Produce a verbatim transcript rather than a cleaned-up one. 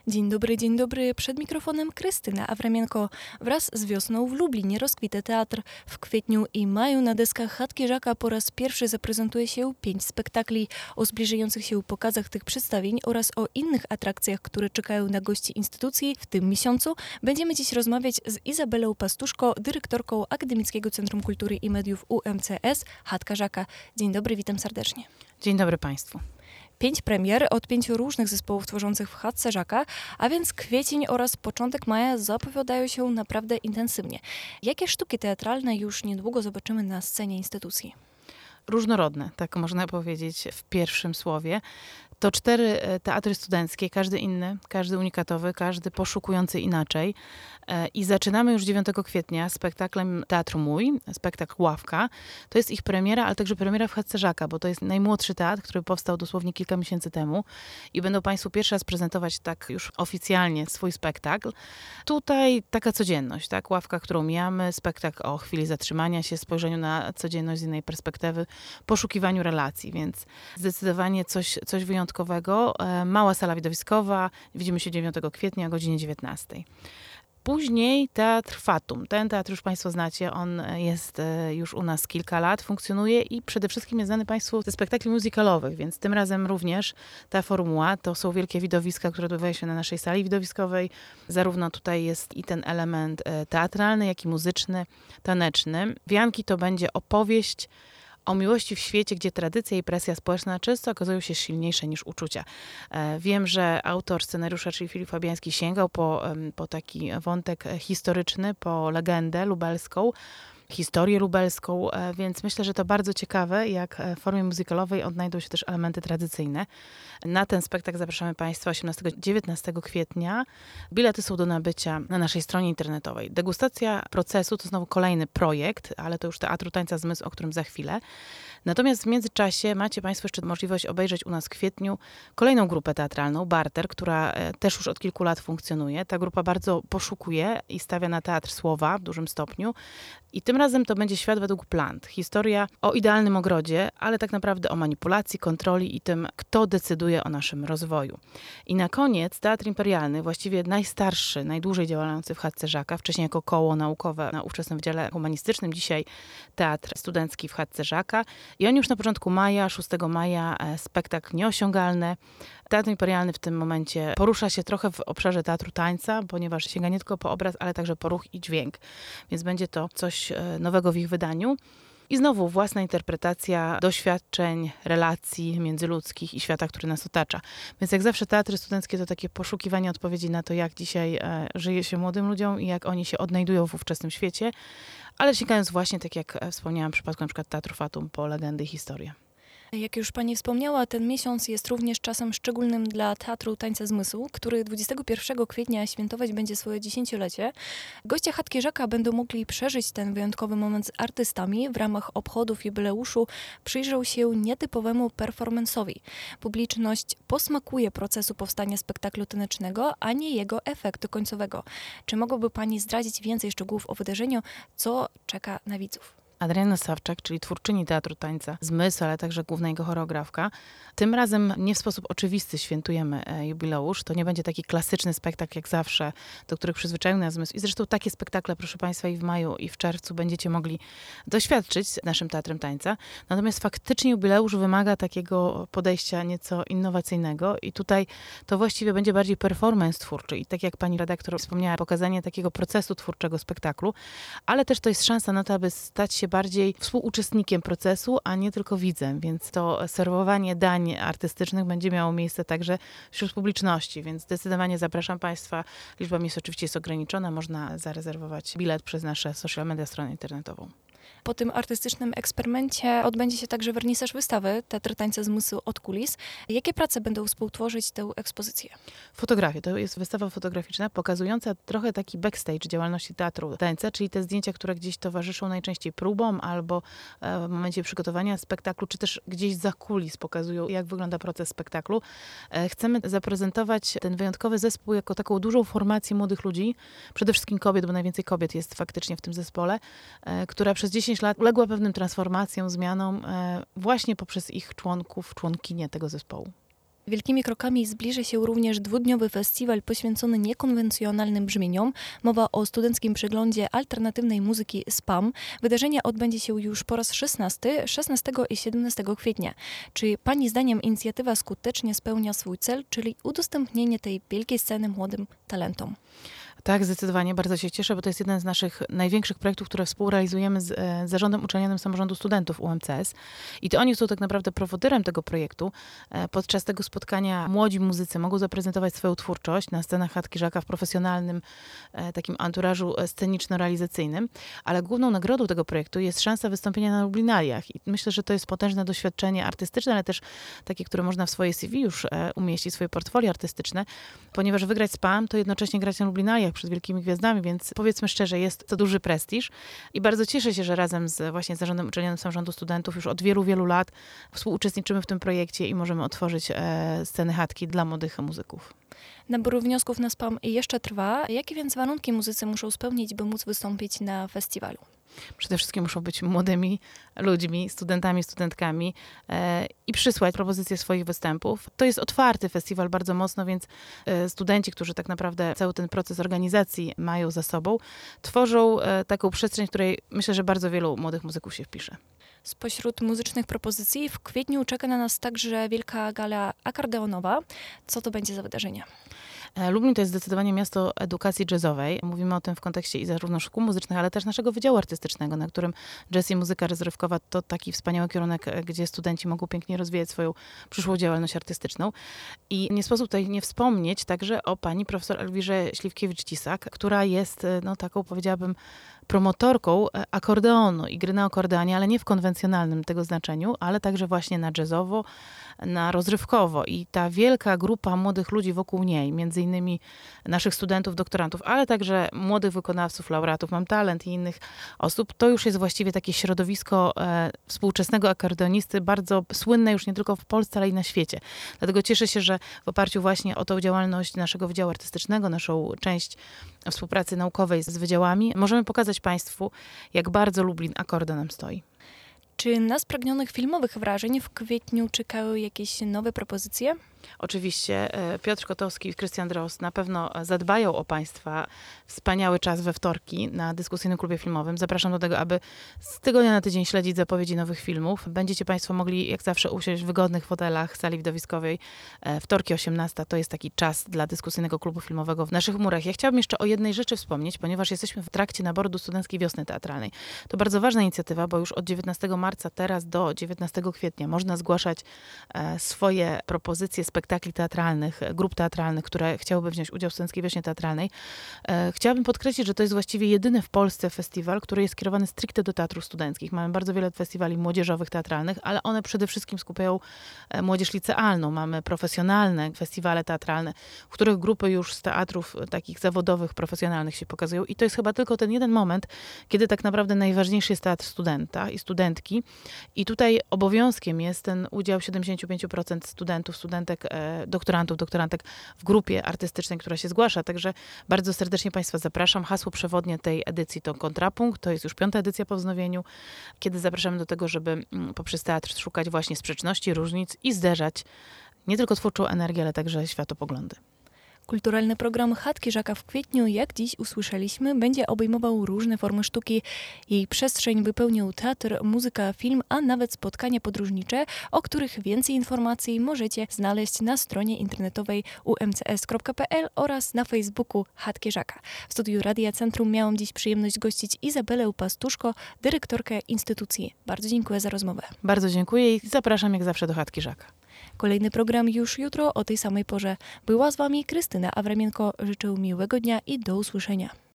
Dzień dobry, dzień dobry. Przed mikrofonem Krystyna Awramienko. Wraz z wiosną w Lublinie rozkwita teatr. W kwietniu i maju na deskach Chatki Żaka po raz pierwszy zaprezentuje się pięć spektakli. O zbliżających się pokazach tych przedstawień oraz o innych atrakcjach, które czekają na gości instytucji w tym miesiącu, będziemy dziś rozmawiać z Izabelą Pastuszko, dyrektorką Akademickiego Centrum Kultury i Mediów U M C S Chatka Żaka. Dzień dobry, witam serdecznie. Dzień dobry Państwu. Pięć premier od pięciu różnych zespołów tworzących w Chatce Żaka, a więc kwiecień oraz początek maja zapowiadają się naprawdę intensywnie. Jakie sztuki teatralne już niedługo zobaczymy na scenie instytucji? Różnorodne, tak można powiedzieć w pierwszym słowie. To cztery teatry studenckie, każdy inny, każdy unikatowy, każdy poszukujący inaczej. I zaczynamy już dziewiątego kwietnia spektaklem Teatr Mój, spektakl Ławka. To jest ich premiera, ale także premiera w Chatce Żaka, bo to jest najmłodszy teatr, który powstał dosłownie kilka miesięcy temu i będą Państwu pierwszy raz prezentować tak już oficjalnie swój spektakl. Tutaj taka codzienność, tak? Ławka, którą mijamy, spektakl o chwili zatrzymania się, spojrzeniu na codzienność z innej perspektywy, poszukiwaniu relacji, więc zdecydowanie coś, coś wyjątkowego. Mała sala widowiskowa, widzimy się dziewiątego kwietnia o godzinie dziewiętnastej. Później Teatr Fatum. Ten teatr już Państwo znacie, on jest już u nas kilka lat, funkcjonuje i przede wszystkim jest znany Państwu ze spektakli musicalowych, więc tym razem również ta formuła to są wielkie widowiska, które odbywają się na naszej sali widowiskowej. Zarówno tutaj jest i ten element teatralny, jak i muzyczny, taneczny. Wianki to będzie opowieść o miłości w świecie, gdzie tradycja i presja społeczna często okazują się silniejsze niż uczucia. Wiem, że autor scenariusza, czyli Filip Fabiański, sięgał po, po taki wątek historyczny, po legendę lubelską, historię lubelską, więc myślę, że to bardzo ciekawe, jak w formie muzykalowej odnajdą się też elementy tradycyjne. Na ten spektakl zapraszamy Państwa osiemnastego do dziewiętnastego kwietnia. Bilety są do nabycia na naszej stronie internetowej. Degustacja procesu to znowu kolejny projekt, ale to już Teatru Tańca Zmysł, o którym za chwilę. Natomiast w międzyczasie macie Państwo jeszcze możliwość obejrzeć u nas w kwietniu kolejną grupę teatralną, Barter, która też już od kilku lat funkcjonuje. Ta grupa bardzo poszukuje i stawia na teatr słowa w dużym stopniu. I tym razem to będzie Świat według Plant. Historia o idealnym ogrodzie, ale tak naprawdę o manipulacji, kontroli i tym, kto decyduje o naszym rozwoju. I na koniec Teatr Imperialny, właściwie najstarszy, najdłużej działający w Chatce Żaka, wcześniej jako koło naukowe na ówczesnym Wydziale Humanistycznym, dzisiaj Teatr Studencki w Chatce Żaka. I on już na początku maja, szóstego maja, spektakl Nieosiągalne. Teatr Imperialny w tym momencie porusza się trochę w obszarze teatru tańca, ponieważ sięga nie tylko po obraz, ale także po ruch i dźwięk. Więc będzie to coś nowego w ich wydaniu. I znowu własna interpretacja doświadczeń, relacji międzyludzkich i świata, który nas otacza. Więc jak zawsze teatry studenckie to takie poszukiwanie odpowiedzi na to, jak dzisiaj e, żyje się młodym ludziom i jak oni się odnajdują w ówczesnym świecie, ale sięgając właśnie, tak jak wspomniałam w przypadku np. Teatru Fatum, po legendy i historię. Jak już Pani wspomniała, ten miesiąc jest również czasem szczególnym dla Teatru Tańca Zmysłu, który dwudziestego pierwszego kwietnia świętować będzie swoje dziesięciolecie. Goście Chatki Żaka będą mogli przeżyć ten wyjątkowy moment z artystami. W ramach obchodów jubileuszu przyjrzą się nietypowemu performance'owi. Publiczność posmakuje procesu powstania spektaklu tanecznego, a nie jego efektu końcowego. Czy mogłaby Pani zdradzić więcej szczegółów o wydarzeniu, co czeka na widzów? Adrianna Sawczak, czyli twórczyni Teatru Tańca Zmysł, ale także główna jego choreografka. Tym razem nie w sposób oczywisty świętujemy jubileusz. To nie będzie taki klasyczny spektakl jak zawsze, do których przyzwyczaił nas Zmysł. I zresztą takie spektakle, proszę Państwa, i w maju, i w czerwcu będziecie mogli doświadczyć z naszym Teatrem Tańca. Natomiast faktycznie jubileusz wymaga takiego podejścia nieco innowacyjnego i tutaj to właściwie będzie bardziej performance twórczy. I tak jak pani redaktor wspomniała, pokazanie takiego procesu twórczego spektaklu, ale też to jest szansa na to, aby stać się bardziej współuczestnikiem procesu, a nie tylko widzem, więc to serwowanie dań artystycznych będzie miało miejsce także wśród publiczności, więc zdecydowanie zapraszam Państwa. Liczba miejsc oczywiście jest ograniczona, można zarezerwować bilet przez nasze social media, stronę internetową. Po tym artystycznym eksperymencie odbędzie się także wernisaż wystawy Teatr Tańca Zmysłu od kulis. Jakie prace będą współtworzyć tę ekspozycję? Fotografie. To jest wystawa fotograficzna pokazująca trochę taki backstage działalności Teatru Tańca, czyli te zdjęcia, które gdzieś towarzyszą najczęściej próbom albo w momencie przygotowania spektaklu, czy też gdzieś za kulis pokazują, jak wygląda proces spektaklu. Chcemy zaprezentować ten wyjątkowy zespół jako taką dużą formację młodych ludzi, przede wszystkim kobiet, bo najwięcej kobiet jest faktycznie w tym zespole, która przez dziesięć lat uległa pewnym transformacjom, zmianom właśnie poprzez ich członków, członkinie tego zespołu. Wielkimi krokami zbliża się również dwudniowy festiwal poświęcony niekonwencjonalnym brzmieniom. Mowa o studenckim przeglądzie alternatywnej muzyki SPAM. Wydarzenie odbędzie się już po raz szesnasty, szesnastego i siedemnastego kwietnia. Czy Pani zdaniem inicjatywa skutecznie spełnia swój cel, czyli udostępnienie tej wielkiej sceny młodym talentom? Tak, zdecydowanie. Bardzo się cieszę, bo to jest jeden z naszych największych projektów, które współrealizujemy z e, Zarządem Uczelnianym Samorządu Studentów U M C S. I to oni są tak naprawdę prowodyrem tego projektu. E, podczas tego spotkania młodzi muzycy mogą zaprezentować swoją twórczość na scenach Chatki Żaka w profesjonalnym e, takim anturażu sceniczno-realizacyjnym. Ale główną nagrodą tego projektu jest szansa wystąpienia na Lublinaliach. I myślę, że to jest potężne doświadczenie artystyczne, ale też takie, które można w swoje C V już e, umieścić, swoje portfolio artystyczne, ponieważ wygrać SPAM to jednocześnie grać na Lublinaliach przed wielkimi gwiazdami, więc powiedzmy szczerze, jest to duży prestiż i bardzo cieszę się, że razem z właśnie Zarządem Uczelnianym Samorządu Studentów już od wielu, wielu lat współuczestniczymy w tym projekcie i możemy otworzyć e, sceny chatki dla młodych muzyków. Nabór wniosków na SPAM jeszcze trwa. Jakie więc warunki muzycy muszą spełnić, by móc wystąpić na festiwalu? Przede wszystkim muszą być młodymi ludźmi, studentami, studentkami e, i przysłać propozycje swoich występów. To jest otwarty festiwal bardzo mocno, więc e, studenci, którzy tak naprawdę cały ten proces organizacji mają za sobą, tworzą e, taką przestrzeń, w której myślę, że bardzo wielu młodych muzyków się wpisze. Spośród muzycznych propozycji w kwietniu czeka na nas także wielka gala akordeonowa. Co to będzie za wydarzenie? Lublin to jest zdecydowanie miasto edukacji jazzowej. Mówimy o tym w kontekście i zarówno szkół muzycznych, ale też naszego Wydziału Artystycznego, na którym jazz i muzyka rozrywkowa to taki wspaniały kierunek, gdzie studenci mogą pięknie rozwijać swoją przyszłą działalność artystyczną. I nie sposób tutaj nie wspomnieć także o pani profesor Elwirze Śliwkiewicz-Cisak, która jest no taką, powiedziałabym, promotorką akordeonu i gry na akordeonie, ale nie w konwencjonalnym tego znaczeniu, ale także właśnie na jazzowo, na rozrywkowo. I ta wielka grupa młodych ludzi wokół niej, między innymi naszych studentów, doktorantów, ale także młodych wykonawców, laureatów Mam Talent i innych osób, to już jest właściwie takie środowisko e, współczesnego akordeonisty, bardzo słynne już nie tylko w Polsce, ale i na świecie. Dlatego cieszę się, że w oparciu właśnie o tą działalność naszego Wydziału Artystycznego, naszą część współpracy naukowej z wydziałami, możemy pokazać Państwu, jak bardzo Lublin akordeonem stoi. Czy na spragnionych filmowych wrażeń w kwietniu czekają jakieś nowe propozycje? Oczywiście Piotr Kotowski i Krystian Drost na pewno zadbają o Państwa wspaniały czas we wtorki na dyskusyjnym klubie filmowym. Zapraszam do tego, aby z tygodnia na tydzień śledzić zapowiedzi nowych filmów. Będziecie Państwo mogli jak zawsze usiąść w wygodnych fotelach sali widowiskowej. Wtorki osiemnasta to jest taki czas dla dyskusyjnego klubu filmowego w naszych murach. Ja chciałabym jeszcze o jednej rzeczy wspomnieć, ponieważ jesteśmy w trakcie naboru do Studenckiej Wiosny Teatralnej. To bardzo ważna inicjatywa, bo już od dziewiętnastego marca teraz do dziewiętnastego kwietnia można zgłaszać swoje propozycje spektakli teatralnych, grup teatralnych, które chciałyby wziąć udział w Studenckiej Wiośnie Teatralnej. E, chciałabym podkreślić, że to jest właściwie jedyny w Polsce festiwal, który jest skierowany stricte do teatrów studenckich. Mamy bardzo wiele festiwali młodzieżowych, teatralnych, ale one przede wszystkim skupiają e, młodzież licealną. Mamy profesjonalne festiwale teatralne, w których grupy już z teatrów e, takich zawodowych, profesjonalnych się pokazują. I to jest chyba tylko ten jeden moment, kiedy tak naprawdę najważniejszy jest teatr studenta i studentki. I tutaj obowiązkiem jest ten udział siedemdziesiąt pięć procent studentów, studentek, doktorantów, doktorantek w grupie artystycznej, która się zgłasza. Także bardzo serdecznie Państwa zapraszam. Hasło przewodnie tej edycji to kontrapunkt. To jest już piąta edycja po wznowieniu, kiedy zapraszamy do tego, żeby poprzez teatr szukać właśnie sprzeczności, różnic i zderzać nie tylko twórczą energię, ale także światopoglądy. Kulturalny program Chatki Żaka w kwietniu, jak dziś usłyszeliśmy, będzie obejmował różne formy sztuki. Jej przestrzeń wypełnią teatr, muzyka, film, a nawet spotkania podróżnicze, o których więcej informacji możecie znaleźć na stronie internetowej u m c s kropka p l oraz na Facebooku Chatki Żaka. W studiu Radia Centrum miałam dziś przyjemność gościć Izabelę Pastuszko, dyrektorkę instytucji. Bardzo dziękuję za rozmowę. Bardzo dziękuję i zapraszam jak zawsze do Chatki Żaka. Kolejny program już jutro o tej samej porze. Była z Wami Krystyna Awramienko. Życzę miłego dnia i do usłyszenia.